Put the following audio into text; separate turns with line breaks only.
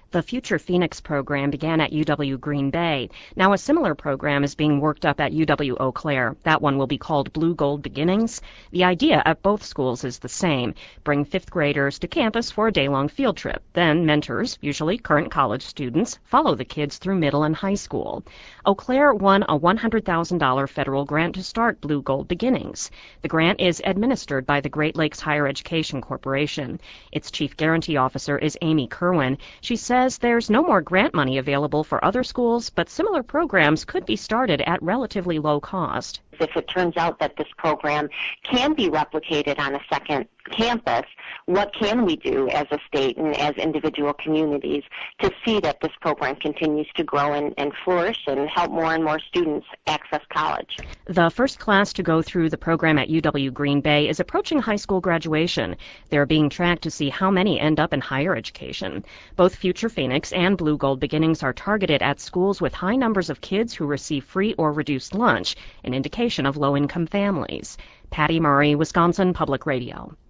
The Future Phoenix program began at UW Green Bay. Now a similar program is being worked up at UW Eau Claire. That one will be called Blue Gold Beginnings. The idea at both schools is the same. Bring fifth graders to campus for a day-long field trip. Then mentors, usually current college students, follow the kids through middle and high school. Eau Claire won a $100,000 federal grant to start Blue Gold Beginnings. The grant is administered by the Great Lakes Higher Education Corporation. Its chief guarantee officer is Amy Kerwin. She says there's no more grant money available for other schools, but similar programs could be started at relatively low cost.
If it turns out that this program can be replicated on a second campus, what can we do as a state and as individual communities to see that this program continues to grow and flourish and help more and more students access college?
The first class to go through the program at UW Green Bay is approaching high school graduation. They're being tracked to see how many end up in higher education. Both Future Phoenix and Blue Gold Beginnings are targeted at schools with high numbers of kids who receive free or reduced lunch, an indication of low-income families. Patty Murray, Wisconsin Public Radio.